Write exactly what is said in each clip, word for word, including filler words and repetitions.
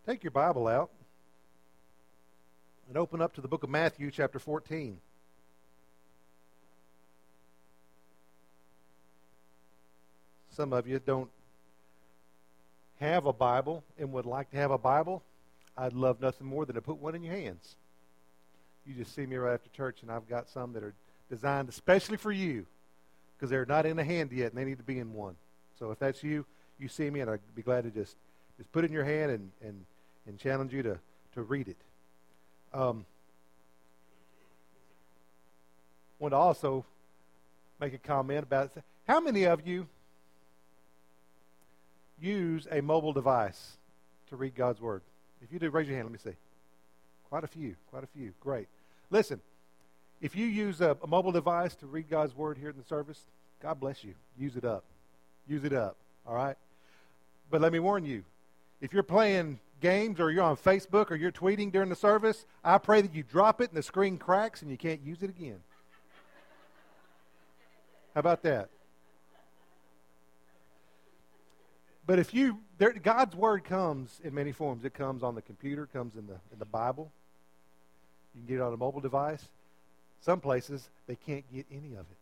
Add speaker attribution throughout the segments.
Speaker 1: Take your Bible out and open up to the book of Matthew, chapter fourteen. Some of you don't have a Bible and would like to have a Bible. I'd love nothing more than to put one in your hands. You just see me right after church, and I've got some that are designed especially for you because they're not in a hand yet, and they need to be in one. So if that's you, you see me, and I'd be glad to just, just put it in your hand and, and, and challenge you to, to read it. Um, I want to also make a comment about how many of you use a mobile device to read God's Word? If you do, raise your hand. Let me see. Quite a few. Quite a few. Great. Listen, if you use a, a mobile device to read God's Word here in the service, God bless you. Use it up. Use it up. All right? But let me warn you, if you're playing games or you're on Facebook or you're tweeting during the service, I pray that you drop it and the screen cracks and you can't use it again. How about that? But if you, there, God's Word comes in many forms. It comes on the computer, comes in the in the Bible. You can get it on a mobile device. Some places, they can't get any of it.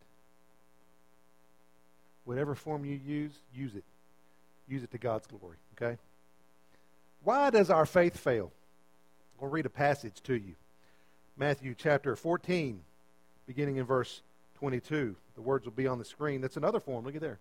Speaker 1: Whatever form you use, use it. Use it to God's glory, okay? Why does our faith fail? We'll read a passage to you. Matthew chapter fourteen, beginning in verse twenty-two. The words will be on the screen. That's another form. Look at there.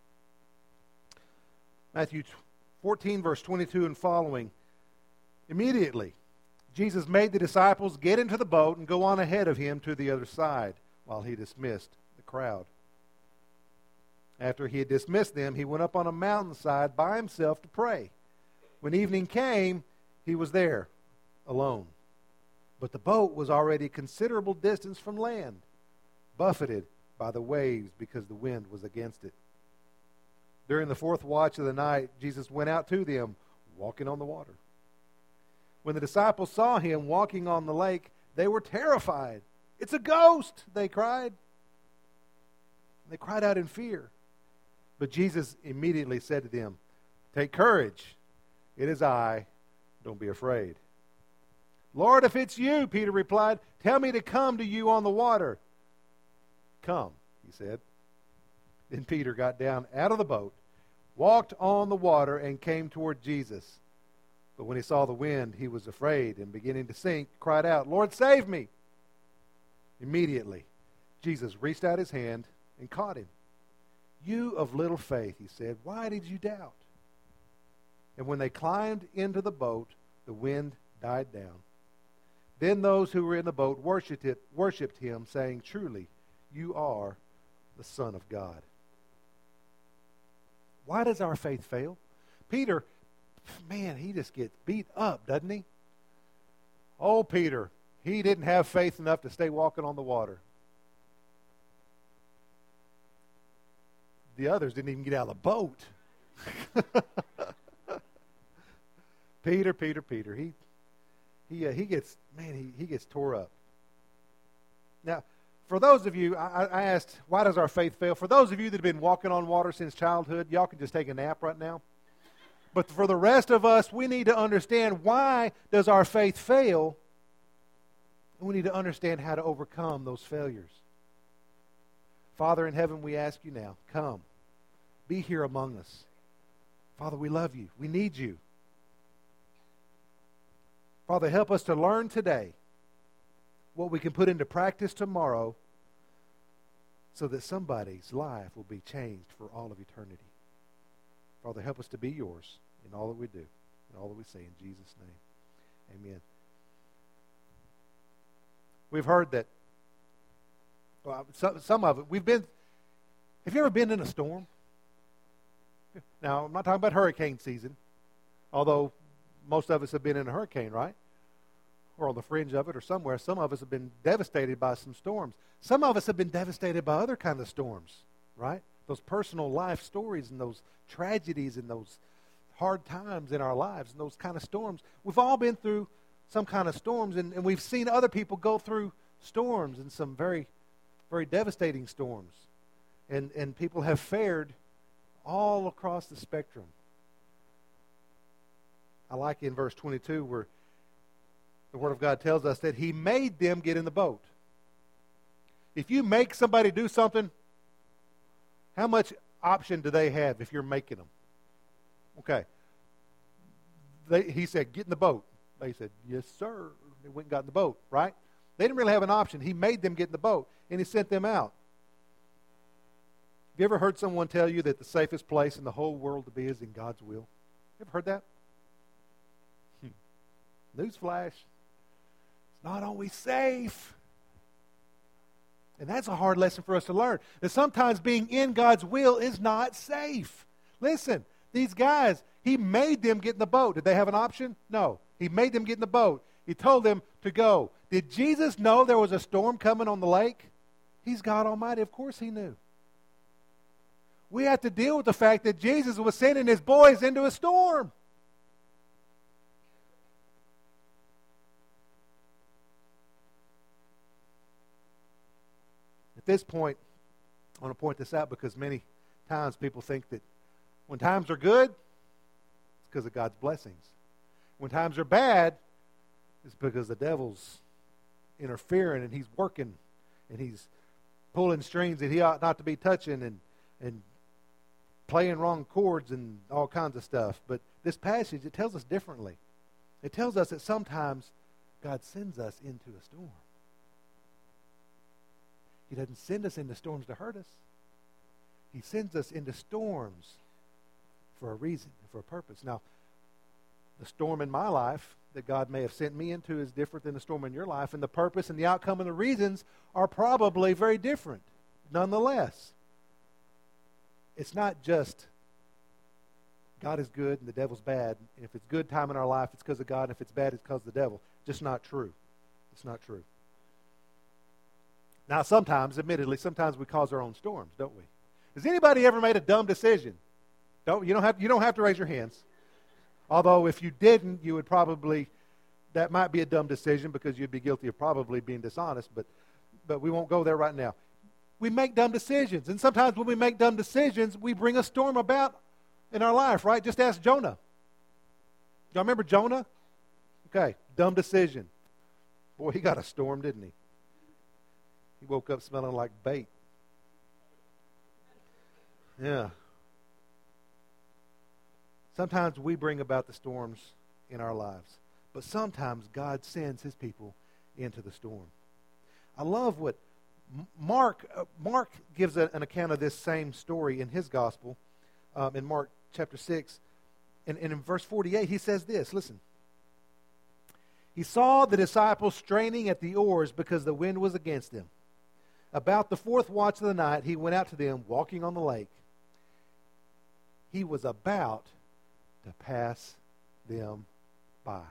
Speaker 1: Matthew fourteen, verse twenty-two and following. Immediately, Jesus made the disciples get into the boat and go on ahead of him to the other side while he dismissed the crowd. After he had dismissed them, he went up on a mountainside by himself to pray. When evening came, he was there alone. But the boat was already a considerable distance from land, buffeted by the waves because the wind was against it. During the fourth watch of the night, Jesus went out to them, walking on the water. When the disciples saw him walking on the lake, they were terrified. "It's a ghost!" they cried. They cried out in fear. But Jesus immediately said to them, "Take courage. It is I. Don't be afraid." "Lord, if it's you," Peter replied, "tell me to come to you on the water." "Come," he said. Then Peter got down out of the boat, walked on the water, and came toward Jesus. But when he saw the wind, he was afraid, and beginning to sink, cried out, "Lord, save me!" Immediately, Jesus reached out his hand and caught him. "You of little faith," he said, "why did you doubt?" And when they climbed into the boat, the wind died down. Then those who were in the boat worshipped, it, worshipped him, saying, "Truly, you are the Son of God." Why does our faith fail? Peter, man, he just gets beat up, doesn't he? Oh, Peter, he didn't have faith enough to stay walking on the water. The others didn't even get out of the boat. Peter, Peter, Peter, he he uh, he gets, man, he, he gets tore up. Now, for those of you, I, I asked, why does our faith fail? For those of you that have been walking on water since childhood, y'all can just take a nap right now. But for the rest of us, we need to understand, why does our faith fail? And we need to understand how to overcome those failures. Father in heaven, we ask you now, come. Be here among us. Father, we love you. We need you. Father, help us to learn today what we can put into practice tomorrow so that somebody's life will be changed for all of eternity. Father, help us to be yours in all that we do and all that we say in Jesus' name. Amen. We've heard that, well, some, some of it, we've been, have you ever been in a storm? Now, I'm not talking about hurricane season, although most of us have been in a hurricane, right? Or on the fringe of it or somewhere. Some of us have been devastated by some storms. Some of us have been devastated by other kinds of storms, right? Those personal life stories and those tragedies and those hard times in our lives and those kind of storms. We've all been through some kind of storms, and, and we've seen other people go through storms and some very, very devastating storms. And, and people have fared all across the spectrum. I like in verse twenty-two where the Word of God tells us that He made them get in the boat. If you make somebody do something, how much option do they have if you're making them? Okay. They, he said, get in the boat. They said, yes, sir. They went and got in the boat, right? They didn't really have an option. He made them get in the boat, and He sent them out. Have you ever heard someone tell you that the safest place in the whole world to be is in God's will? You ever heard that? Hmm. Newsflash. It's not always safe. And that's a hard lesson for us to learn. That sometimes being in God's will is not safe. Listen, these guys, He made them get in the boat. Did they have an option? No. He made them get in the boat. He told them to go. Did Jesus know there was a storm coming on the lake? He's God Almighty. Of course He knew. We have to deal with the fact that Jesus was sending His boys into a storm. At this point, I want to point this out because many times people think that when times are good, it's because of God's blessings. When times are bad, it's because the devil's interfering and he's working and he's pulling strings that he ought not to be touching and, and playing wrong chords and all kinds of stuff. But this passage, it tells us differently. It tells us that sometimes God sends us into a storm. He doesn't send us into storms to hurt us. He sends us into storms for a reason, for a purpose. Now, the storm in my life that God may have sent me into is different than the storm in your life, and the purpose and the outcome and the reasons are probably very different. Nonetheless, it's not just God is good and the devil's bad. And if it's good time in our life, it's because of God. And if it's bad, it's because of the devil. Just not true. It's not true. Now, sometimes, admittedly, sometimes we cause our own storms, don't we? Has anybody ever made a dumb decision? Don't you don't have you don't have to raise your hands. Although if you didn't, you would probably, that might be a dumb decision because you'd be guilty of probably being dishonest, but but we won't go there right now. We make dumb decisions, and sometimes when we make dumb decisions, we bring a storm about in our life, right? Just ask Jonah. Y'all remember Jonah? Okay, dumb decision. Boy, he got a storm, didn't he? He woke up smelling like bait. Yeah. Sometimes we bring about the storms in our lives, but sometimes God sends His people into the storm. I love what Mark uh, Mark gives a, an account of this same story in his gospel, um, in Mark chapter six, and, and in verse forty-eight he says this. Listen. He saw the disciples straining at the oars because the wind was against them. About the fourth watch of the night, he went out to them, walking on the lake. He was about to pass them by.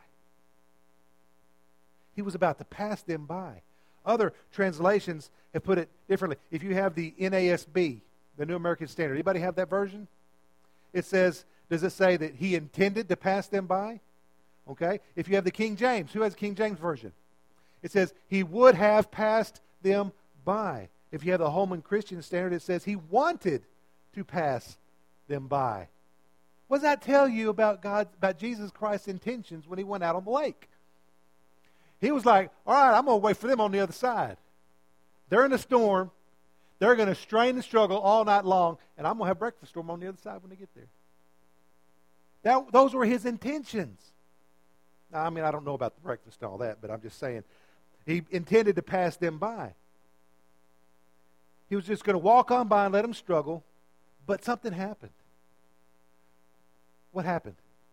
Speaker 1: He was about to pass them by. Other translations have put it differently. If you have the N A S B, the New American Standard, anybody have that version? It says, does it say that he intended to pass them by? Okay. If you have the King James, who has the King James Version? It says, he would have passed them by. If you have the Holman Christian Standard, it says he wanted to pass them by. What does that tell you about God, about Jesus Christ's intentions when He went out on the lake? He was like, all right, I'm going to wait for them on the other side. They're in a storm. They're going to strain and struggle all night long, and I'm going to have breakfast for them on the other side when they get there. That, those were His intentions. Now, I mean, I don't know about the breakfast and all that, but I'm just saying He intended to pass them by. He was just going to walk on by and let them struggle, but something happened. What happened?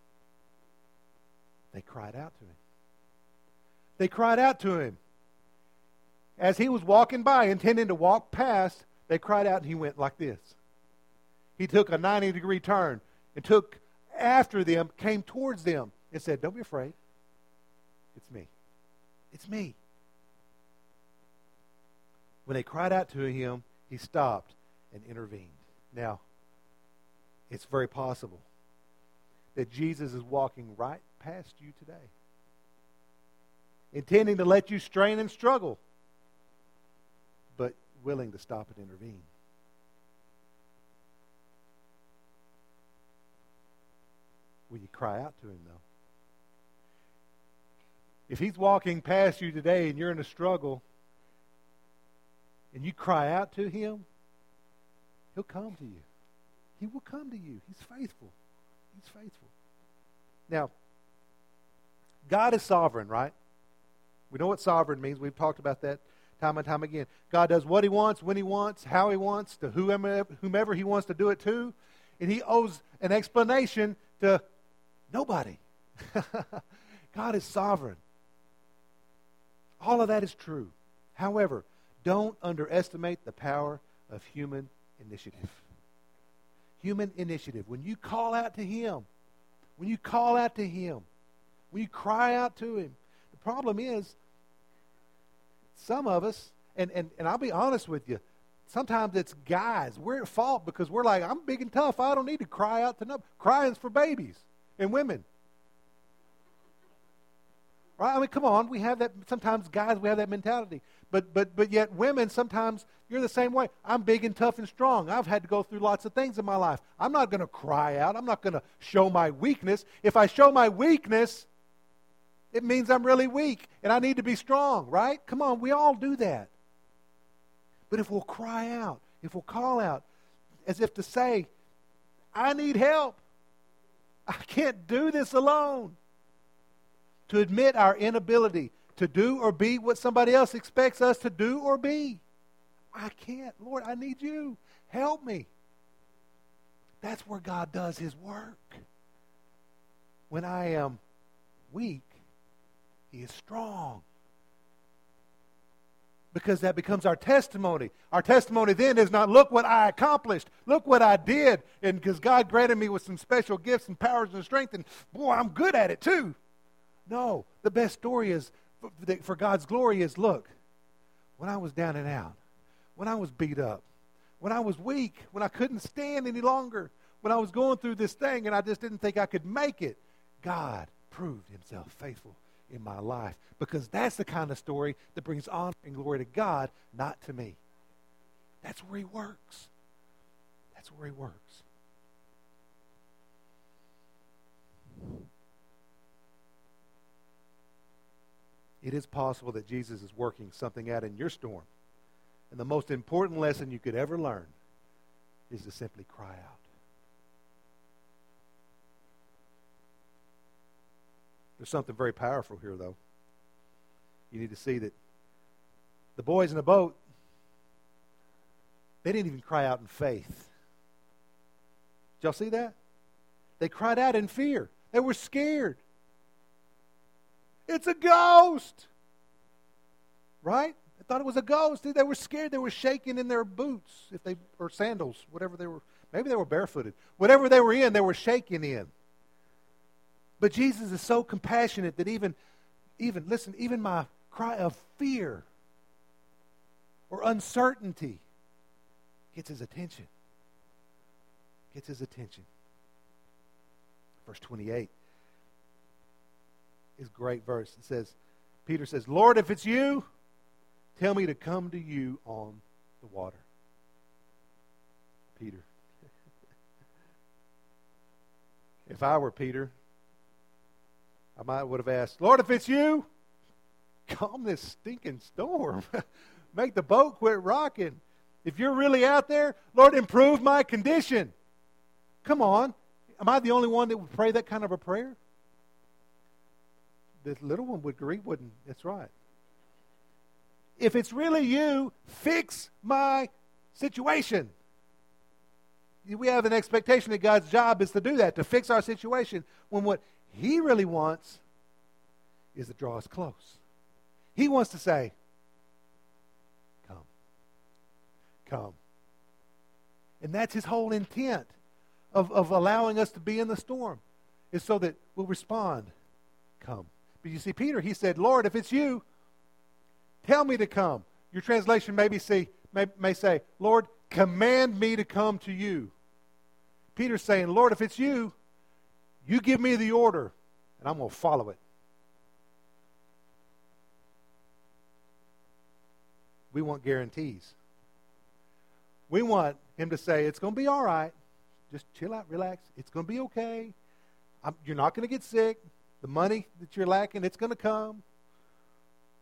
Speaker 1: They cried out to Him. They cried out to Him. As He was walking by, intending to walk past, they cried out and He went like this. He took a ninety degree turn and took after them, came towards them and said, don't be afraid. It's me. It's me. When they cried out to Him, He stopped and intervened. Now, it's very possible that Jesus is walking right past you today, intending to let you strain and struggle, but willing to stop and intervene. Will you cry out to Him, though? If he's walking past you today and you're in a struggle and you cry out to him, he'll come to you. He will come to you. He's faithful. He's faithful. Now, God is sovereign, right? We know what sovereign means. We've talked about that time and time again. God does what he wants, when he wants, how he wants, to whomever, whomever he wants to do it to. And he owes an explanation to nobody. God is sovereign. All of that is true. However, don't underestimate the power of human initiative. Human initiative. When you call out to him, when you call out to him, when you cry out to him, the problem is, some of us, and, and, and I'll be honest with you, sometimes it's guys. We're at fault because we're like, I'm big and tough. I don't need to cry out to no. Crying's for babies and women. Right? I mean, come on. We have that. Sometimes guys, we have that mentality. But but but yet women, sometimes you're the same way. I'm big and tough and strong. I've had to go through lots of things in my life. I'm not going to cry out. I'm not going to show my weakness. If I show my weakness, it means I'm really weak and I need to be strong, right? Come on, we all do that. But if we'll cry out, if we'll call out, as if to say, I need help. I can't do this alone. To admit our inability to do or be what somebody else expects us to do or be. I can't. Lord, I need you. Help me. That's where God does his work. When I am weak, he is strong. Because that becomes our testimony. Our testimony then is not, look what I accomplished. Look what I did. And because God granted me with some special gifts and powers and strength. And boy, I'm good at it too. No, the best story is, for God's glory is, look, when I was down and out, when I was beat up, when I was weak, when I couldn't stand any longer, when I was going through this thing and I just didn't think I could make it, God proved himself faithful in my life. Because that's the kind of story that brings honor and glory to God, not to me. That's where he works. That's where he works. It is possible that Jesus is working something out in your storm. And the most important lesson you could ever learn is to simply cry out. There's something very powerful here, though. You need to see that the boys in the boat, they didn't even cry out in faith. Did y'all see that? They cried out in fear. They were scared. It's a ghost. Right? They thought it was a ghost. They were scared. They were shaking in their boots, if they or sandals, whatever they were. Maybe they were barefooted. Whatever they were in, they were shaking in. But Jesus is so compassionate that even, even listen, even my cry of fear or uncertainty gets his attention. Gets his attention. Verse twenty-eight. Is a great verse. It says, Peter says, Lord, if it's you, tell me to come to you on the water. Peter. If I were Peter, I might would have asked, Lord, if it's you, calm this stinking storm. Make the boat quit rocking. If you're really out there, Lord, improve my condition. Come on. Am I the only one that would pray that kind of a prayer? The little one would agree, wouldn't? That's right. If it's really you, fix my situation. We have an expectation that God's job is to do that, to fix our situation, when what he really wants is to draw us close. He wants to say, come. Come. And that's his whole intent of, of allowing us to be in the storm, is so that we'll respond, come. But you see, Peter, he said, Lord, if it's you, tell me to come. Your translation maybe say, may, may say, Lord, command me to come to you. Peter's saying, Lord, if it's you, you give me the order, and I'm going to follow it. We want guarantees. We want him to say, it's going to be all right. Just chill out, relax. It's going to be okay. I'm, you're not going to get sick. The money that you're lacking, it's going to come.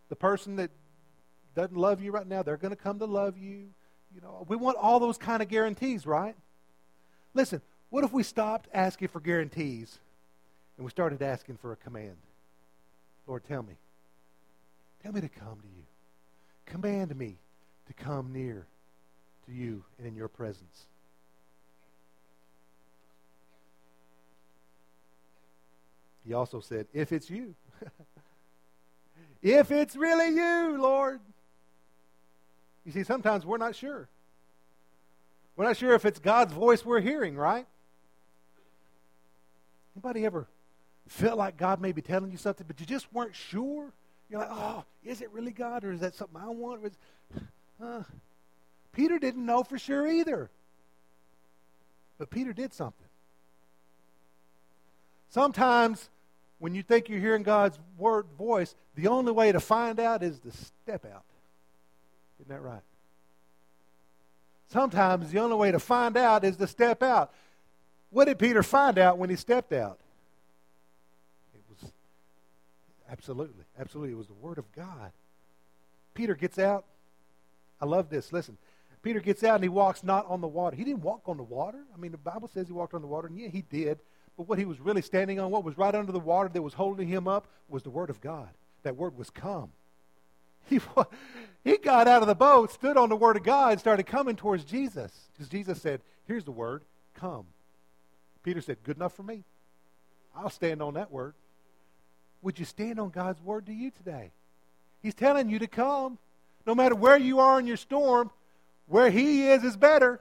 Speaker 1: The person that doesn't love you right now, they're going to come to love you. You know, we want all those kind of guarantees, right? Listen, what if we stopped asking for guarantees and we started asking for a command? Lord, tell me. Tell me to come to you. Command me to come near to you and in your presence. He also said, if it's you. If it's really you, Lord. You see, sometimes we're not sure. We're not sure if it's God's voice we're hearing, right? Anybody ever felt like God may be telling you something, but you just weren't sure? You're like, oh, is it really God, or is that something I want? Uh, Peter didn't know for sure either. But Peter did something. Sometimes when you think you're hearing God's word voice, the only way to find out is to step out. Isn't that right? Sometimes the only way to find out is to step out. What did Peter find out when he stepped out? It was absolutely, absolutely, it was the word of God. Peter gets out. I love this. Listen, Peter gets out and he walks not on the water. He didn't walk on the water. I mean, the Bible says he walked on the water, and yeah, he did. But what he was really standing on, what was right under the water that was holding him up, was the word of God. That word was come. He, he got out of the boat, stood on the word of God, and started coming towards Jesus. Because Jesus said, here's the word, come. Peter said, good enough for me. I'll stand on that word. Would you stand on God's word to you today? He's telling you to come. No matter where you are in your storm, where he is is better.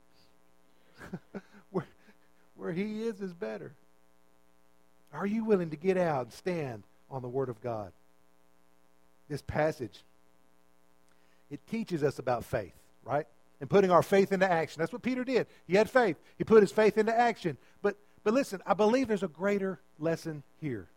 Speaker 1: where, where he is is better. Are you willing to get out and stand on the word of God? This passage, it teaches us about faith, right? And putting our faith into action. That's what Peter did. He had faith. He put his faith into action. But but listen, I believe there's a greater lesson here.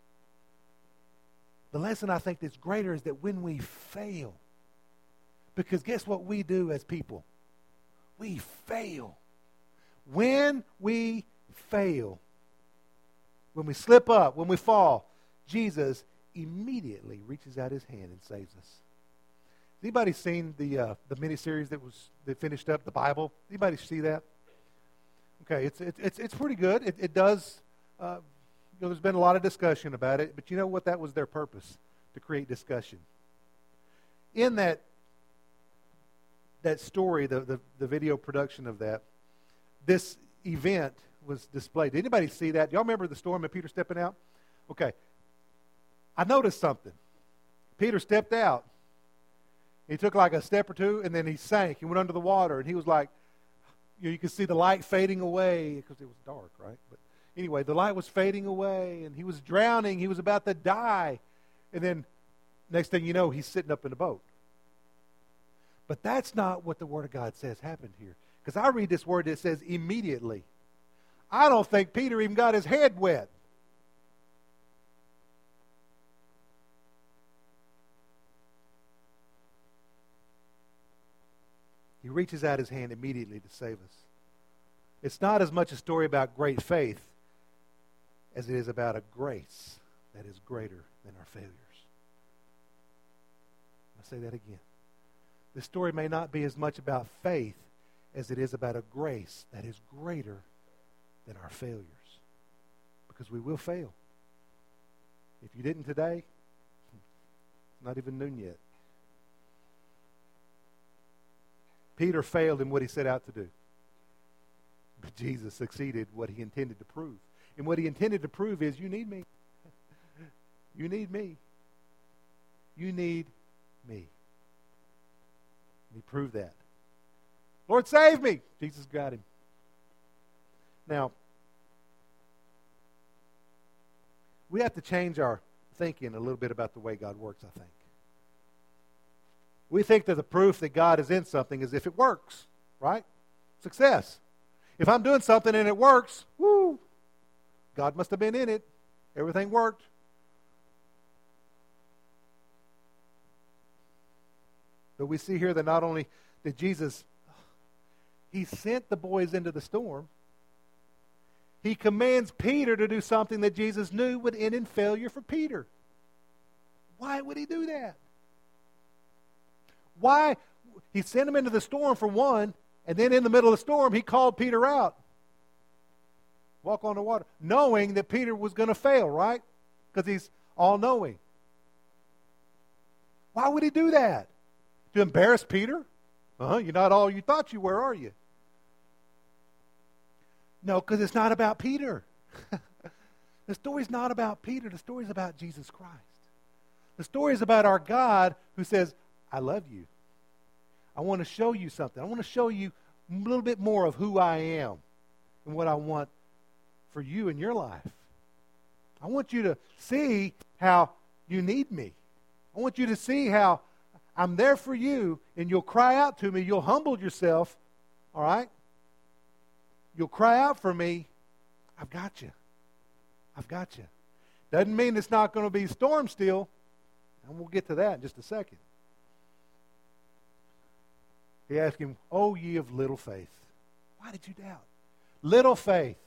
Speaker 1: The lesson I think that's greater is that when we fail, because guess what we do as people? We fail. When we fail, when we slip up, when we fall, Jesus immediately reaches out his hand and saves us. Anybody seen the uh, the miniseries that was that finished up the Bible? Anybody see that? Okay, it's it's it's, it's pretty good. It, it does. Uh, you know, there's been a lot of discussion about it, but you know what? That was their purpose, to create discussion. In that that story, the the, the video production of that, this event was displayed. Did anybody see that? Do y'all remember the storm and Peter stepping out? Okay. I noticed something. Peter stepped out. He took like a step or two, and then he sank. He went under the water, and he was like, you know, you could see the light fading away because it was dark, right? But anyway, the light was fading away, and he was drowning. He was about to die. And then next thing you know, he's sitting up in the boat. But that's not what the Word of God says happened here. Because I read this word that says immediately. I don't think Peter even got his head wet. He reaches out his hand immediately to save us. It's not as much a story about great faith as it is about a grace that is greater than our failures. I'll say that again. The story may not be as much about faith as it is about a grace that is greater than our failures. Because we will fail. If you didn't today, it's not even noon yet. Peter failed in what he set out to do. But Jesus succeeded what he intended to prove. And what he intended to prove is, you need me. You need me. You need me. And he proved that. Lord, save me. Jesus got him. Now, we have to change our thinking a little bit about the way God works, I think. We think that the proof that God is in something is if it works, right? Success. If I'm doing something and it works, woo, God must have been in it. Everything worked. But we see here that not only did Jesus, he sent the boys into the storm, he commands Peter to do something that Jesus knew would end in failure for Peter. Why would he do that? Why? He sent him into the storm for one, and then in the middle of the storm, he called Peter out. Walk on the water. Knowing that Peter was going to fail, right? Because he's all-knowing. Why would he do that? To embarrass Peter? Uh-huh, you're not all you thought you were, are you? No, because it's not about Peter. The story's not about Peter. The story's about Jesus Christ. The story is about our God who says, I love you. I want to show you something. I want to show you a little bit more of who I am and what I want for you in your life. I want you to see how you need me. I want you to see how I'm there for you, and you'll cry out to me. You'll humble yourself, all right? You'll cry out for me. I've got you. I've got you. Doesn't mean it's not going to be storm still, and we'll get to that in just a second. He asked him, "O ye of little faith, why did you doubt?" Little faith.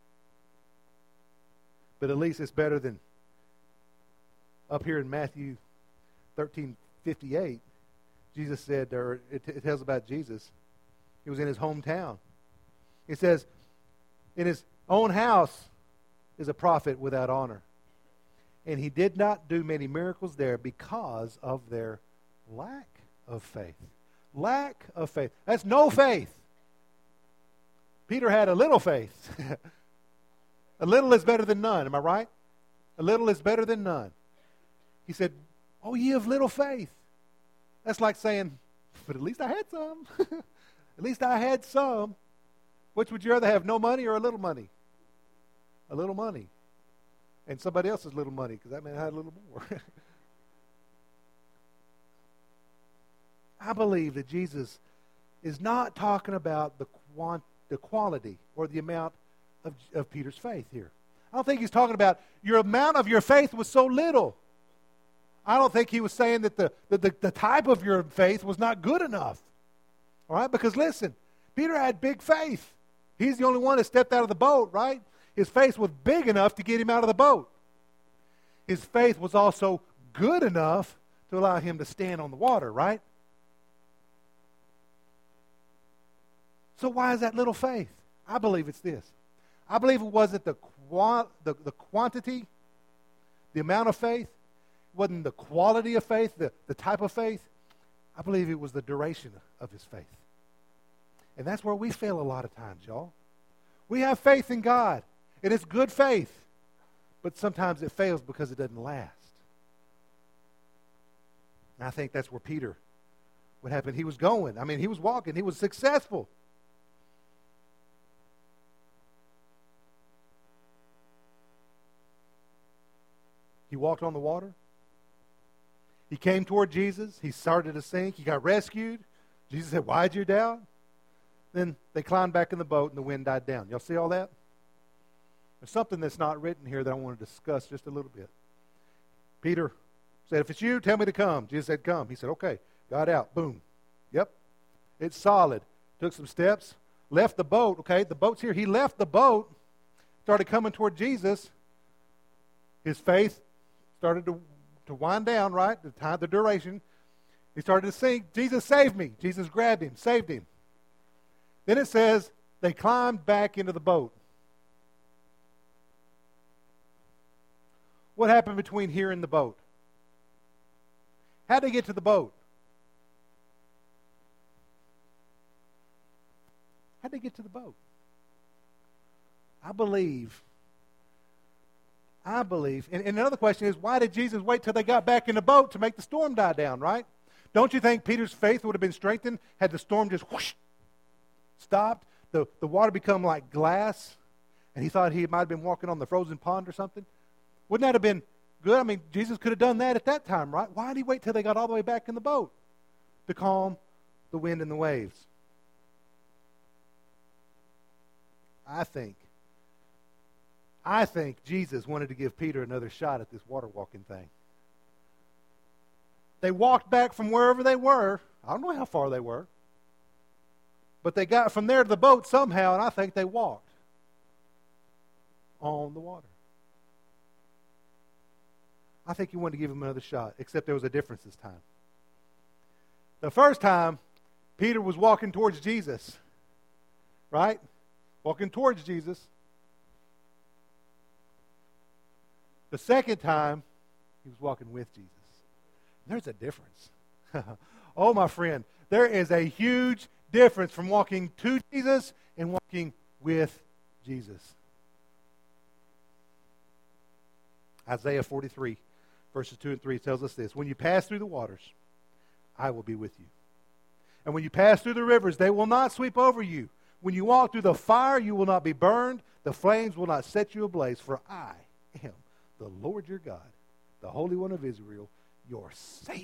Speaker 1: But at least it's better than up here in Matthew thirteen fifty-eight. Jesus said, or it, it tells about Jesus. He was in his hometown. It says, in his own house is a prophet without honor. And he did not do many miracles there because of their lack of faith. Lack of faith. That's no faith. Peter had a little faith. A little is better than none. Am I right? A little is better than none. He said, "Oh, ye of little faith." That's like saying, but at least I had some. At least I had some. Which would you rather have, no money or a little money? A little money. And somebody else's little money, because that man had a little more. I believe that Jesus is not talking about the quant, the quality or the amount of, of Peter's faith here. I don't think he's talking about your amount of your faith was so little. I don't think he was saying that the, the, the, the type of your faith was not good enough. All right? Because listen, Peter had big faith. He's the only one that stepped out of the boat, right? His faith was big enough to get him out of the boat. His faith was also good enough to allow him to stand on the water, right? So why is that little faith? I believe it's this. I believe it wasn't the, qua- the, the quantity, the amount of faith. It wasn't the quality of faith, the, the type of faith. I believe it was the duration of his faith. And that's where we fail a lot of times, y'all. We have faith in God, and it's good faith, but sometimes it fails because it doesn't last. And I think that's where Peter, what happened, he was going. I mean, he was walking. He was successful. He walked on the water. He came toward Jesus. He started to sink. He got rescued. Jesus said, "Why'd you doubt?" Then they climbed back in the boat and the wind died down. Y'all see all that? There's something that's not written here that I want to discuss just a little bit. Peter said, "If it's you, tell me to come." Jesus said, "Come." He said, "Okay." Got out. Boom. Yep. It's solid. Took some steps. Left the boat. Okay, the boat's here. He left the boat. Started coming toward Jesus. His faith started to, to wind down, right? The time, the duration. He started to sink. Jesus saved me. Jesus grabbed him, saved him. Then it says they climbed back into the boat. What happened between here and the boat? How'd they get to the boat? How'd they get to the boat? I believe, I believe, and, and another question is, why did Jesus wait till they got back in the boat to make the storm die down, right? Don't you think Peter's faith would have been strengthened had the storm just whoosh, stopped, the, the water become like glass, and he thought he might have been walking on the frozen pond or something? Wouldn't that have been good? I mean, Jesus could have done that at that time, right? Why did he wait till they got all the way back in the boat to calm the wind and the waves? I think, I think Jesus wanted to give Peter another shot at this water walking thing. They walked back from wherever they were. I don't know how far they were. But they got from there to the boat somehow, and I think they walked on the water. I think he wanted to give him another shot, except there was a difference this time. The first time, Peter was walking towards Jesus. Right? Walking towards Jesus. The second time, he was walking with Jesus. There's a difference. Oh, my friend, there is a huge difference from walking to Jesus and walking with Jesus. Isaiah forty-three, verses two and three tells us this. When you pass through the waters, I will be with you. And when you pass through the rivers, they will not sweep over you. When you walk through the fire, you will not be burned. The flames will not set you ablaze. For I am the Lord your God, the Holy One of Israel, your Savior.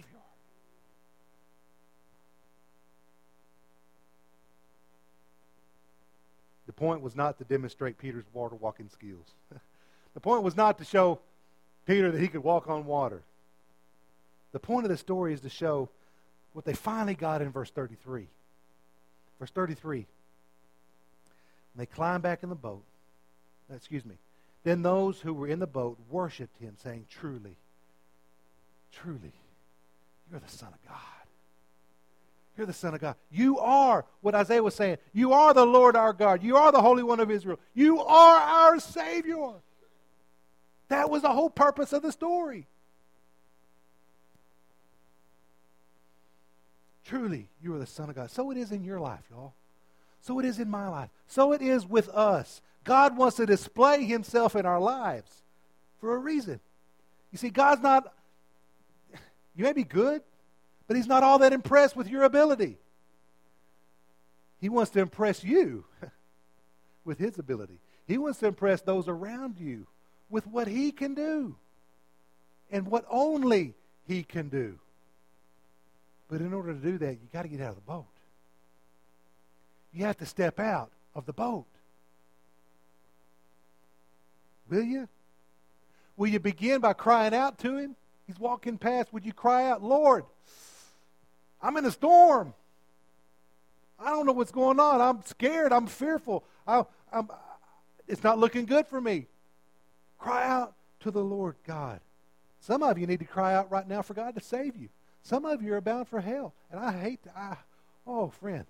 Speaker 1: The point was not to demonstrate Peter's water walking skills. The point was not to show Peter that he could walk on water. The point of the story is to show what they finally got in verse thirty-three. Verse thirty-three. When they climbed back in the boat, excuse me, then those who were in the boat worshipped him, saying, Truly, truly, you're the Son of God. You're the Son of God. You are what Isaiah was saying. You are the Lord our God. You are the Holy One of Israel. You are our Savior. That was the whole purpose of the story. Truly, you are the Son of God. So it is in your life, y'all. So it is in my life. So it is with us. God wants to display himself in our lives for a reason. You see, God's not, you may be good, but he's not all that impressed with your ability. He wants to impress you with his ability. He wants to impress those around you with what he can do and what only he can do. But in order to do that, you got to get out of the boat. You have to step out of the boat. Will you? Will you begin by crying out to him? He's walking past. Would you cry out, Lord, I'm in a storm. I don't know what's going on. I'm scared. I'm fearful. I, I'm, it's not looking good for me. Cry out to the Lord God. Some of you need to cry out right now for God to save you. Some of you are bound for hell. And I hate to, I, oh, friend.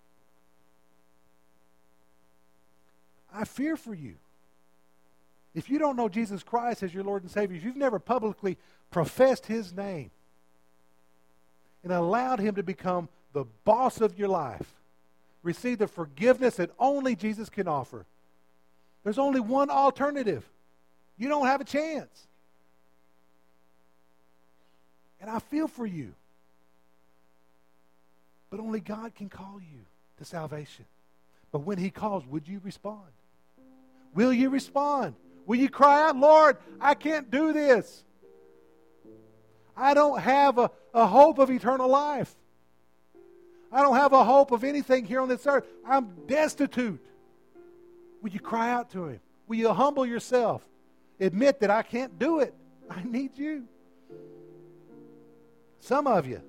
Speaker 1: I fear for you. If you don't know Jesus Christ as your Lord and Savior, if you've never publicly professed his name and allowed him to become the boss of your life, receive the forgiveness that only Jesus can offer, there's only one alternative. You don't have a chance. And I feel for you. But only God can call you to salvation. But when he calls, would you respond? Will you respond? Will you cry out, Lord, I can't do this. I don't have a, a hope of eternal life. I don't have a hope of anything here on this earth. I'm destitute. Will you cry out to him? Will you humble yourself? Admit that I can't do it. I need you. Some of you,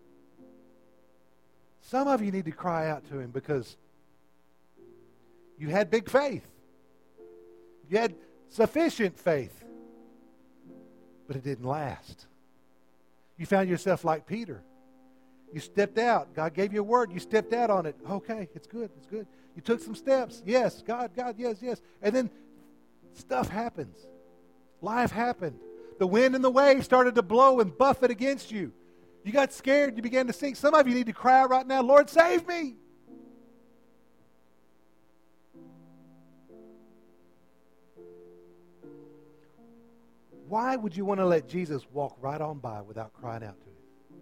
Speaker 1: some of you need to cry out to him because you had big faith. You had sufficient faith, but it didn't last. You found yourself like Peter. You stepped out. God gave you a word. You stepped out on it. Okay, it's good. It's good. You took some steps. Yes, God, God, yes, yes. And then stuff happens. Life happened. The wind and the waves started to blow and buffet against you. You got scared. You began to sink. Some of you need to cry out right now, Lord, save me. Why would you want to let Jesus walk right on by without crying out to him?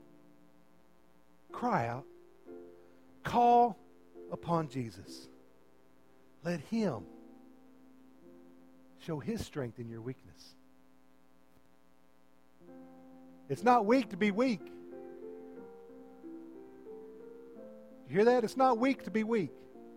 Speaker 1: Cry out. Call upon Jesus. Let him show his strength in your weakness. It's not weak to be weak. You hear that? It's not weak to be weak.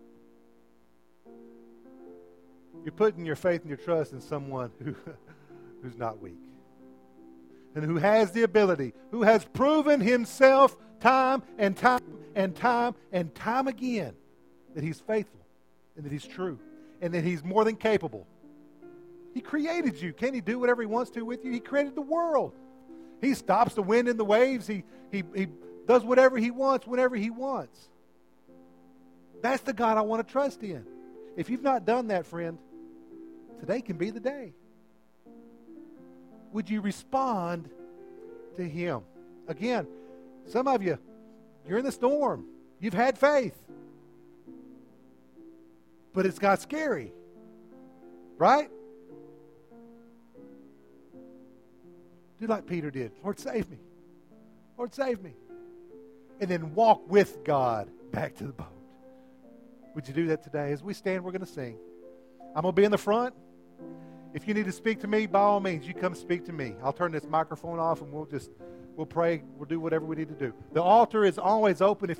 Speaker 1: You're putting your faith and your trust in someone who who's not weak. And who has the ability, who has proven himself time and time and time and time again that he's faithful and that he's true and that he's more than capable. He created you. Can't he do whatever he wants to with you? He created the world. He stops the wind and the waves. He, he, he does whatever He wants whenever He wants. That's the God I want to trust in. If you've not done that, friend, today can be the day. Would you respond to Him? Again, some of you, you're in the storm. You've had faith. But it's got scary. Right? Do like Peter did. Lord, save me. Lord, save me. And then walk with God back to the boat. Would you do that today? As we stand, we're going to sing. I'm going to be in the front. If you need to speak to me, by all means, you come speak to me. I'll turn this microphone off and we'll just, we'll pray. We'll do whatever we need to do. The altar is always open. If